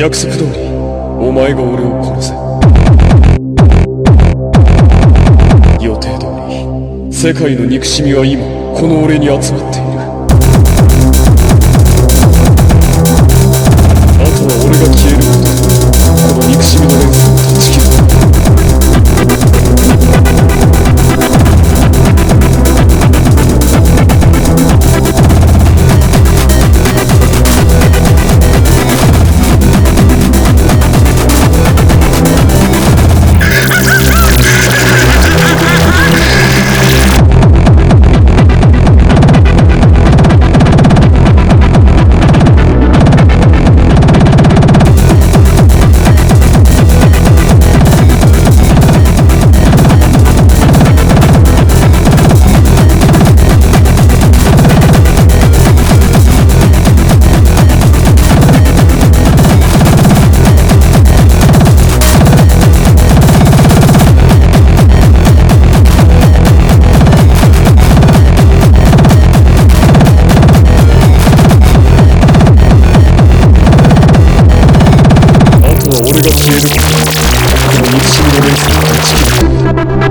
約束通りお前が俺を殺せ。予定通り世界の憎しみは今この俺に集まっている。あとは俺が消えることでこの憎しみの連鎖を断ち切る。俺が消えることでこの憎しみの連鎖を断ち切る。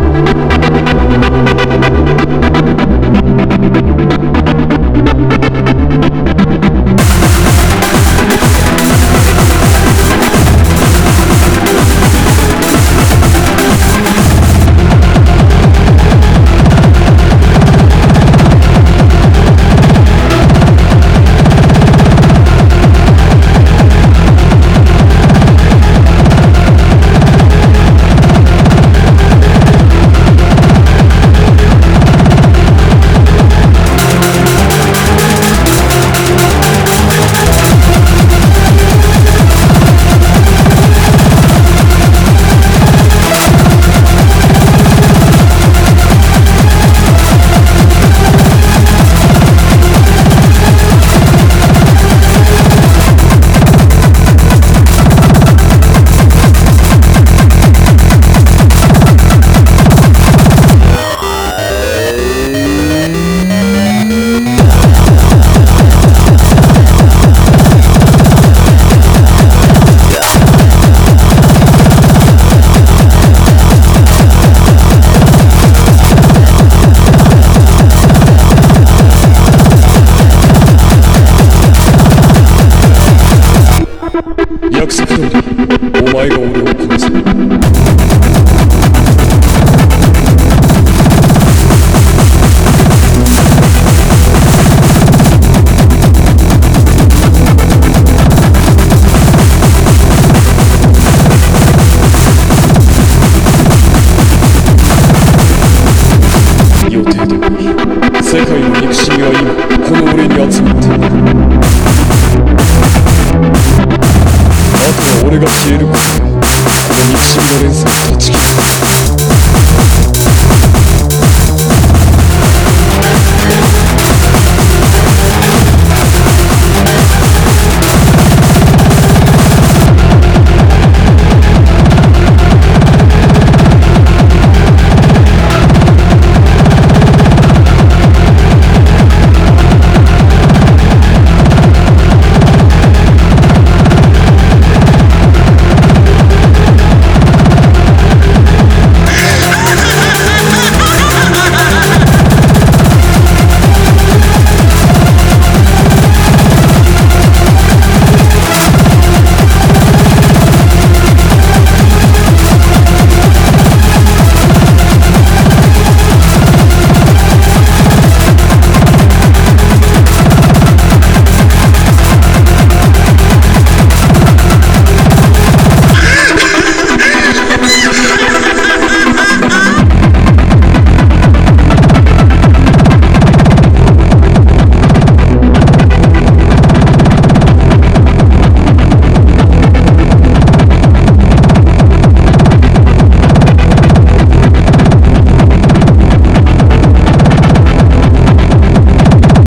約束通りお前が俺を殺せ。予定通り世界の憎しみは今この俺に集まっている。